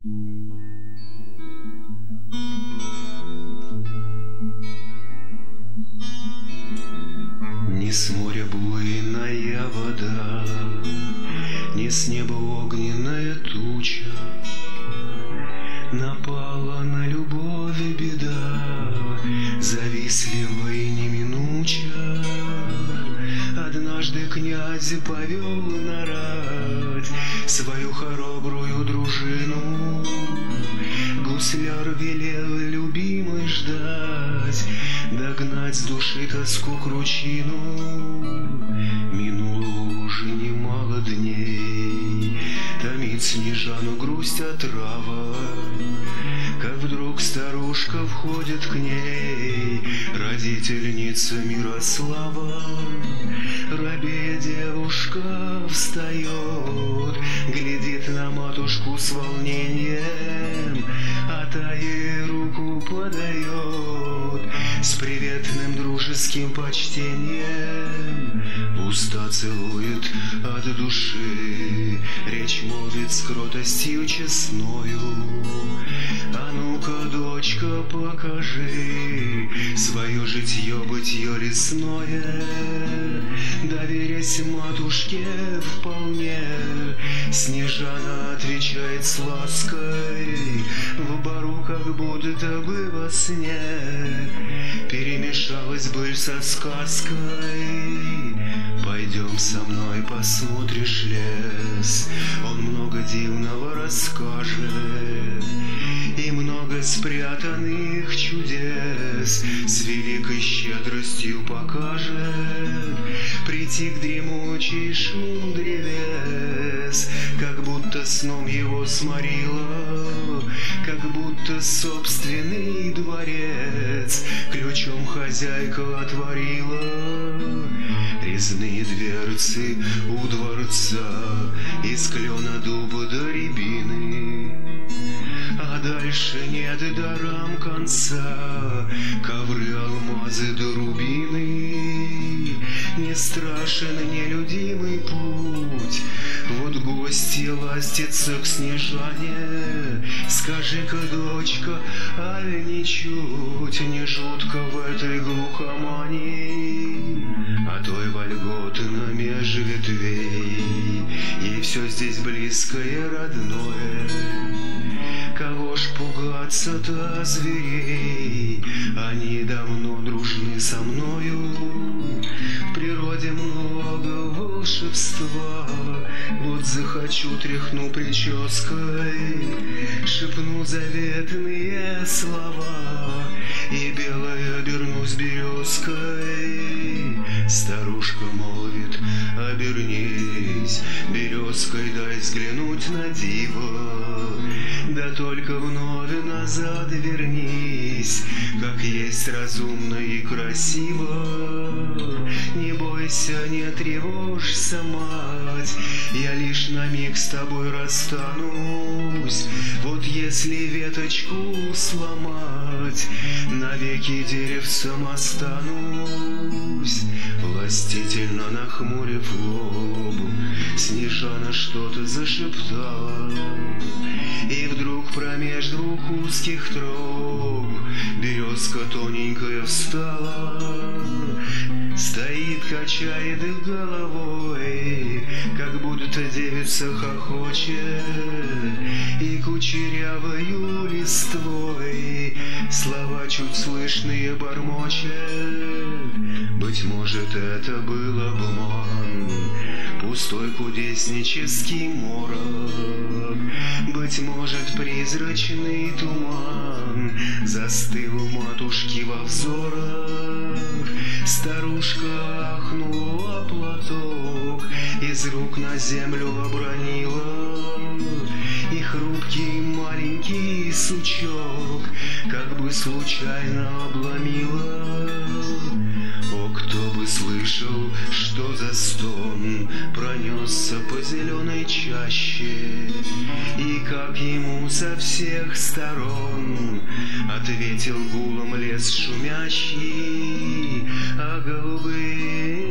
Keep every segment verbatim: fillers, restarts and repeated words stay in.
Не с моря буйная вода, не с неба огненная туча, напала на любовь беда, завистлива и неминуча. Однажды князь повел на рать свою хоробрую дружину. Гусляр велел любимой ждать, догнать с души тоску кручину. Минуло уже немало дней, томит Снежану грусть отрава, как вдруг старушка входит к ней, родительница Мирослава. Рабея девушка встает, глядит на матушку с волнением, а та ей руку подает с приветным дружеским почтением. В уста целует от души, речь молвит с кротостью честною. А ну-ка, дочка, покажи свое житье-бытье лесное. Доверясь матушке вполне, Снежана отвечает с лаской, в бару как будто бы во сне перемешалась быль со сказкой. Пойдем со мной, посмотришь лес, он много дивного расскажет, и много спрятанных чудес с великой щедростью покажет. Притих дремучий шум древес, как будто сном его сморило, как будто собственный дворец ключом хозяйка отворила. Резные дверцы у дворца из клена, дуба до рябины, а дальше нет дарам конца, ковры, алмазы да рубины. Не страшен нелюдимый путь, вот гости ластятся к Снежане. Скажи-ка, дочка, аль ничуть не жутко в этой глухомани? А той вольготно меж ветвей, ей все здесь близкое, родное. Кого ж пугаться-то зверей, они давно дружны со мною. В природе много волшебства, вот захочу, тряхну прической, шепну заветные слова, и белой обернусь березкой. Старушка молвит: обернись, березкой дай взглянуть на диво, да только вновь назад вернись, как есть разумно и красиво. Не бойся, не тревожься, мать, я лишь на миг с тобой расстанусь. Вот если веточку сломать, навеки деревцем останусь. Властительно нахмурив лоб, Снежана что-то зашептала, и вдруг промеж двух узких троп березка тоненькая встала. Стоит, качает головой, как будто девица хохочет, и кучерявою листвой слова чуть слышные бормочет. Быть может, это был обман, пустой кудеснический морок. Быть может, призрачный туман застыл у матушки во взорах. Старушка ахнула, платок из рук на землю обронила, и хрупкий маленький сучок как бы случайно обломила. О, кто бы слышал, что за стон пронесся по зеленой чаще, и как ему со всех сторон ответил гулом лес шумящий, а голубые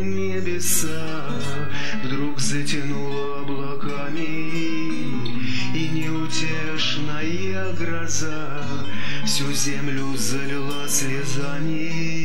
небеса вдруг затянуло облаками, и не безутешная гроза всю землю залила слезами.